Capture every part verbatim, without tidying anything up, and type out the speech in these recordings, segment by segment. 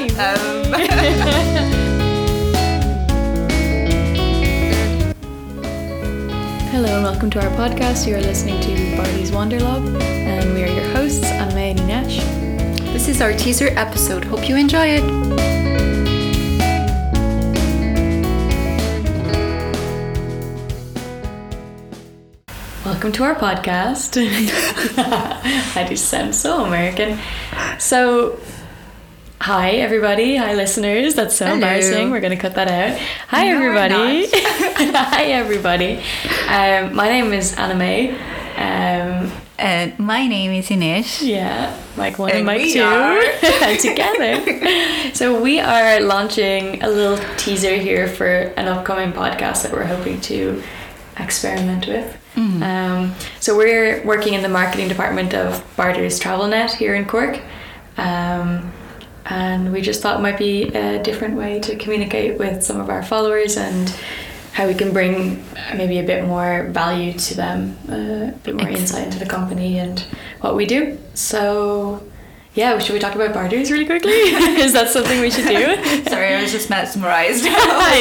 Um. Hello and welcome to our podcast. You are listening to Barty's Wanderlog, and we are your hosts, Anna-May and Ines. This is our teaser episode. Hope you enjoy it. Welcome to our podcast. I just sound so American. So, hi everybody. Hi listeners. That's so Hello. Embarrassing. We're going to cut that out. Hi No, we're everybody. not. Hi everybody. Um, my name is Anna-May. Um, And my name is Ines. yeah, mic one and, And mic we two are- together. So we are launching a little teaser here for an upcoming podcast that we're hoping to experiment with. Mm. Um, so we're working in the marketing department of Barter's TravelNet here in Cork, um, and we just thought it might be a different way to communicate with some of our followers and how we can bring maybe a bit more value to them, uh, a bit more Ex- insight into the company and what we do. So yeah, should we talk about Barter's really quickly? Is that something we should do? Sorry, I was just mesmerized. I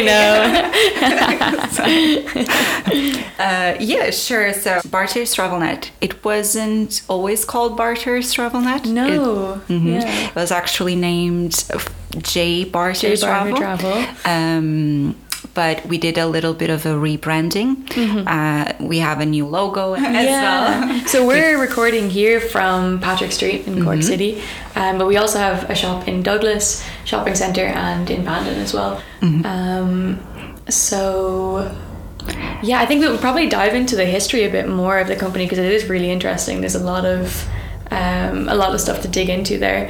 know. uh, yeah, sure. So Barter's TravelNet. It wasn't always called Barter's TravelNet. No. It, mhm. Yeah. It was actually named J Barter's J. Barter Travel. Travel. Um, but we did a little bit of a rebranding. Mm-hmm. Uh, we have a new logo as Yeah. well. So we're recording here from Patrick Street in Cork Mhm. City, um, but we also have a shop in Douglas Shopping Centre and in Bandon as well. Mhm. Um, so yeah, I think we'll probably dive into the history a bit more of the company because it is really interesting. There's a lot of um, a lot of stuff to dig into there.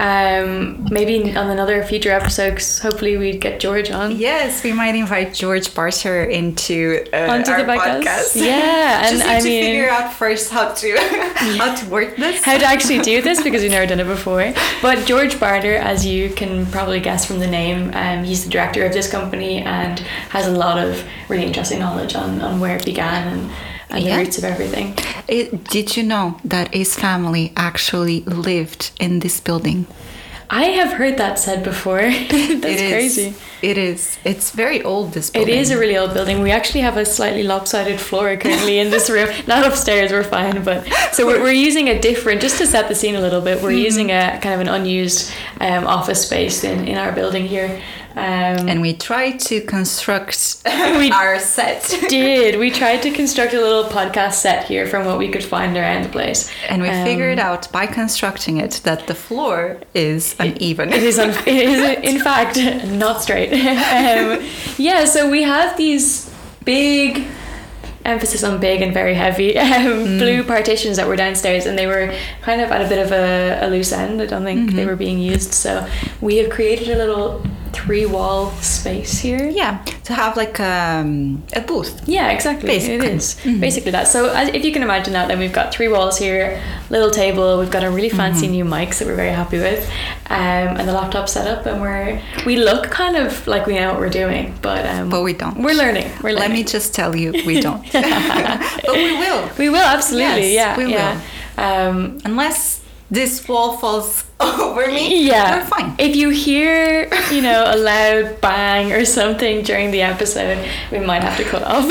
Um, maybe on another future episode, 'cause hopefully we'd get George on. Yes, we might invite George Barter into uh, Onto our the podcast. podcast. Yeah, and Just I need to mean, figure out first how to how to work this. how to actually do this because we've never done it before. But George Barter, as you can probably guess from the name, um, he's the director of this company and has a lot of really interesting knowledge on, on where it began and, and Yeah. the roots of everything. It, did you know that his family actually lived in this building? I have heard that said before. That's It is- crazy. It is. It's very old, this It building. is a really old building. We actually have a slightly lopsided floor currently in this room. Not upstairs, we're fine. But so we're, we're using a different, just to set the scene a little bit, we're using a kind of an unused um, office space in, in our building here. Um, And we tried to construct We our set. did. We tried to construct a little podcast set here from what we could find around the place. And we Um, figured out by constructing it that the floor is uneven. It is, un- it is in fact, not straight. um, yeah, so we have these big, emphasis on big and very heavy, um, blue partitions that were downstairs, and they were kind of at a bit of a, a loose end. I don't think they were being used. So we have created a little three wall space here. Yeah, to have like um, a booth. Yeah, exactly. Basically. It is basically that. So as, if you can imagine that, then we've got three walls here, little table. We've got a really fancy new mics that we're very happy with, um, and the laptop set up. And we're we look kind of like we know what we're doing, but um, But we don't. We're learning. We're Let learning. me just tell you, we don't. But we will. We will absolutely. Yes, yeah, we yeah. Um, Unless this wall falls over me, yeah, we're fine. If you hear, you know, a loud bang or something during the episode, we might have to cut off.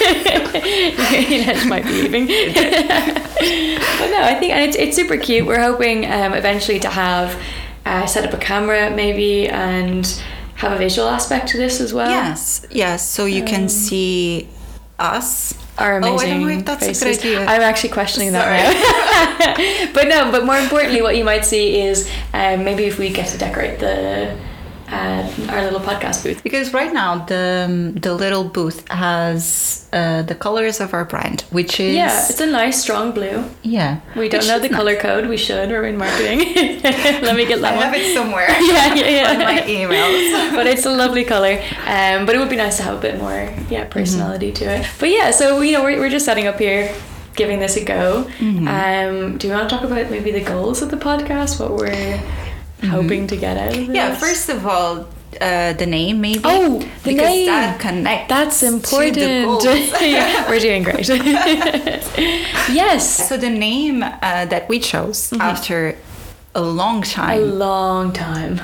Ines might be leaving. But no, I think, and it's it's super cute. We're hoping um, eventually to have uh, set up a camera maybe and have a visual aspect to this as well. Yes, yes. So you can see us. Our Oh, I amazing don't know if that's a good faces. idea. I'm actually questioning Sorry. that now. But no, but more importantly, what you might see is um, maybe if we get to decorate the uh, our little podcast booth. Because right now the um, the little booth has uh, the colors of our brand, which is Yeah, it's a nice strong blue. yeah. We don't Which know is the nice. color code. We should. We're in marketing. Let me get that I one. have it somewhere. Yeah, yeah, yeah. On my emails. But it's a lovely color. Um, but it would be nice to have a bit more, yeah, personality to it. But yeah, so you know, we're we're just setting up here, giving this a go. Um, do you want to talk about maybe the goals of the podcast? What we're hoping to get out of it? Yeah, first of all, uh, the name maybe. Oh, the because name. that connects. That's to the important. goals. Yeah, we're doing great. Yes. So the name uh, that we chose after a long A time. long time.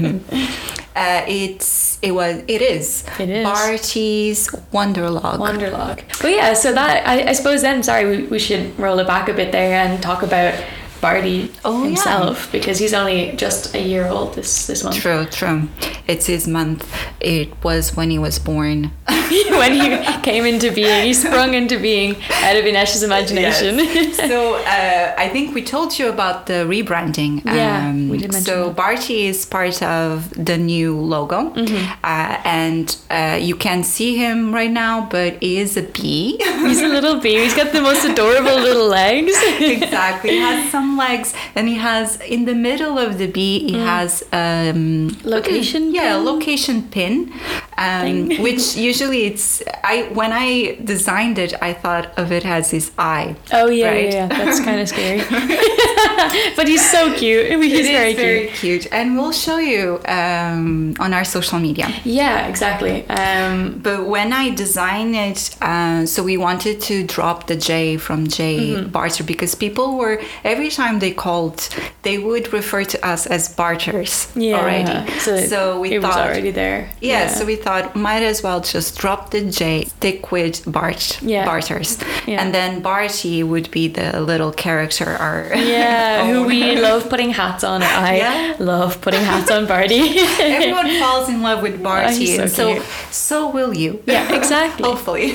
Uh, it's it was it is It is. Barty's Wonderlog. Wonderlog. But yeah, so that, I, I suppose then, sorry, we, we should roll it back a bit there and talk about Barty Oh, himself, because he's only just a year old this, this month. True, true. It's his month. It was when he was born. When he came into being, he sprung into being out of Inesh's imagination. Yes. So uh, I think we told you about the rebranding. Yeah, we did mention So that. Barty is part of the new logo, Mm-hmm. uh, and uh, you can see him right now, but he is a bee. He's a little bee. He's got the most adorable little legs. Exactly. He has some legs, and he has in the middle of the bee. He has um, Location Yeah, pin? location pin, um, Thing. which usually it's. I when I designed it, I thought of it as his eye. Oh yeah, Right. yeah, yeah. That's kind of scary. But he's so cute. He's It is very, very cute. cute, and we'll show you um, on our social media. Yeah, exactly. Um, But when I designed it, uh, so we wanted to drop the J from J Mm-hmm. Barter, because people were, every time they called, they would refer to us as Barters yeah. already. So, we it thought, was already there. yeah, so we thought might as well just drop the J, stick with Bart, Yeah. Barters. Yeah. And then Barty would be the little character, our Yeah, who own. we love putting hats on. I Yeah. love putting hats on Barty. Everyone falls in love with Barty, he's so and so cute. so will you. Yeah, exactly. Hopefully.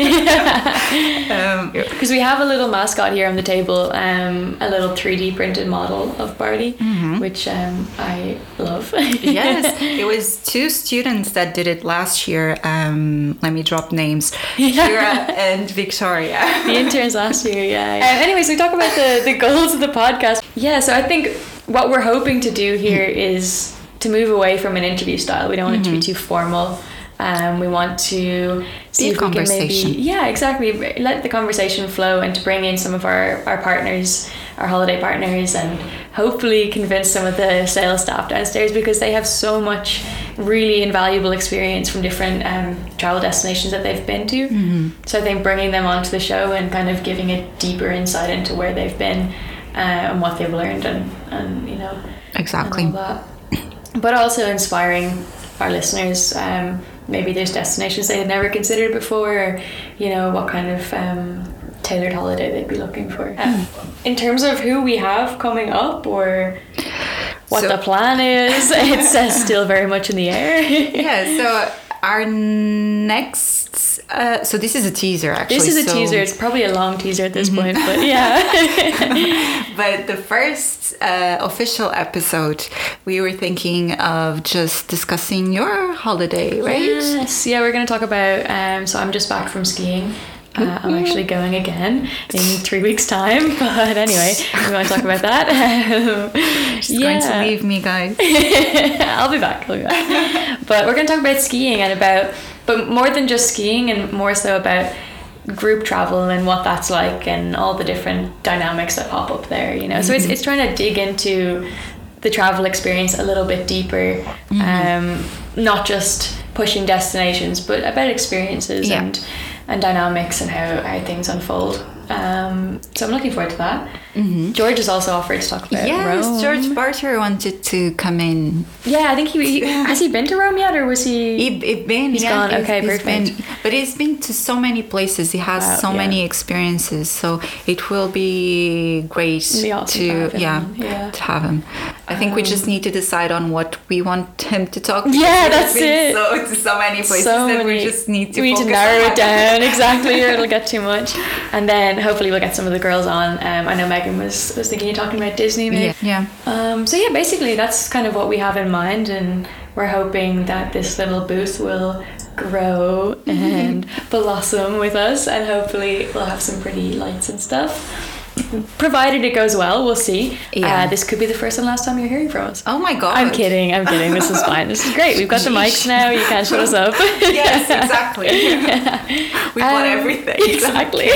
um, Because we have a little mascot here on the table, um, a little three D printed model of Barty, which um, I love. yes, it was two students that did it last year. Um, let me drop names: Kira and Victoria. The interns last year, yeah. Um, anyways, we talk about the, the goals of the podcast. Yeah, so I think what we're hoping to do here is to move away from an interview style. We don't want it to be too formal. Um, we want to see Be a if we can maybe, conversation. yeah, exactly, let the conversation flow, and to bring in some of our, our partners, our holiday partners, and hopefully convince some of the sales staff downstairs, because they have so much really invaluable experience from different um, travel destinations that they've been to. Mm-hmm. So I think bringing them onto the show and kind of giving a deeper insight into where they've been uh, and what they've learned, and, and you know, Exactly. and all that. But also inspiring our listeners. Um, maybe there's destinations they had never considered before, or, you know, what kind of um, tailored holiday they'd be looking for. Um, in terms of who we have coming up, or what So- the plan is, it's uh, still very much in the air. Yeah. So our next. Uh, so this is a teaser, actually. This is a so- teaser. It's probably a long teaser at this point, but yeah. But the first uh, official episode, we were thinking of just discussing your holiday, right? Yes. Yeah, we're going to talk about. Um, so I'm just back from skiing. Uh, I'm actually going again in three weeks' time. But anyway, we want to talk about that. Um, She's going to leave me, guys. I'll be back. I'll be back. But we're going to talk about skiing and about, but more than just skiing, and more so about group travel and what that's like, and all the different dynamics that pop up there. You know, so it's it's trying to dig into the travel experience a little bit deeper, mm-hmm. um, not just pushing destinations, but about experiences Yeah. and and dynamics and how, how things unfold. Um, so I'm looking forward to that. Mm-hmm. George has also offered to talk about Yes, Rome. George Barter wanted to come in. Yeah, I think he, he has he been to Rome yet, or was he? He, he been, He's yeah, gone. he's- Okay, he's perfect. been- but he's been to so many places. He has Wow, so yeah. many experiences. So it will be great Be awesome to, to have him, yeah, yeah. to have him. I think we just need to decide on what we want him to talk. because Yeah, we've that's been it. So to so many places So that many. we just need to we need to focus narrow on it down exactly, or it'll get too much. And then hopefully we'll get some of the girls on. Um, I know Megan was was thinking of talking about Disney, maybe. Yeah, yeah. Um, so yeah, basically that's kind of what we have in mind, and we're hoping that this little booth will grow and blossom with us, and hopefully we'll have some pretty lights and stuff. Provided it goes well, we'll see. Yeah. Uh, this could be the first and last time you're hearing from us. Oh my god. I'm kidding, I'm kidding. This is fine. This is great. We've got the mics now. You can't shut us up. Yes, exactly. We want Um, everything. Exactly.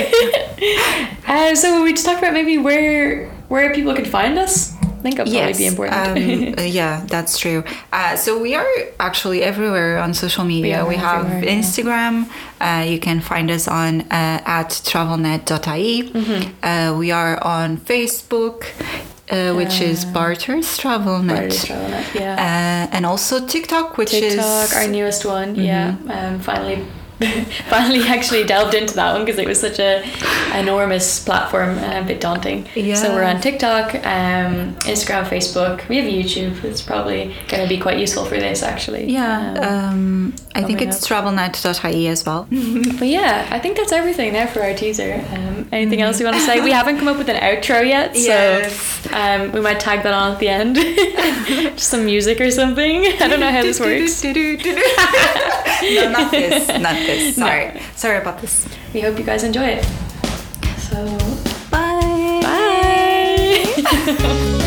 uh, so we just talked about maybe where where people can find us. I think that'll probably be important. Um, uh, yeah, that's true. Uh, so we are actually everywhere on social media. We We, are have everywhere, yeah. Instagram. Uh, you can find us on uh, at travelnet dot I E. Mm-hmm. Uh, we are on Facebook. uh, which uh, is Barter's TravelNet. Barter's TravelNet, yeah. Uh, and also TikTok, which TikTok, is... TikTok, our newest one, mm-hmm. yeah. Um, finally... finally actually delved into that one because it was such a enormous platform and a bit daunting. Yeah. So we're on TikTok, um, Instagram, Facebook. We have YouTube. It's probably going to be quite useful for this actually. Yeah. Um, um, I think it's travelnet dot I E as well. But yeah, I think that's everything there for our teaser. Um, anything else you want to say? We haven't come up with an outro yet, so yes. um, we might tag that on at the end. Just some music or something. I don't know how this works. No, not this. Not this. Sorry. No. Sorry about this. We hope you guys enjoy it. So, bye. Bye.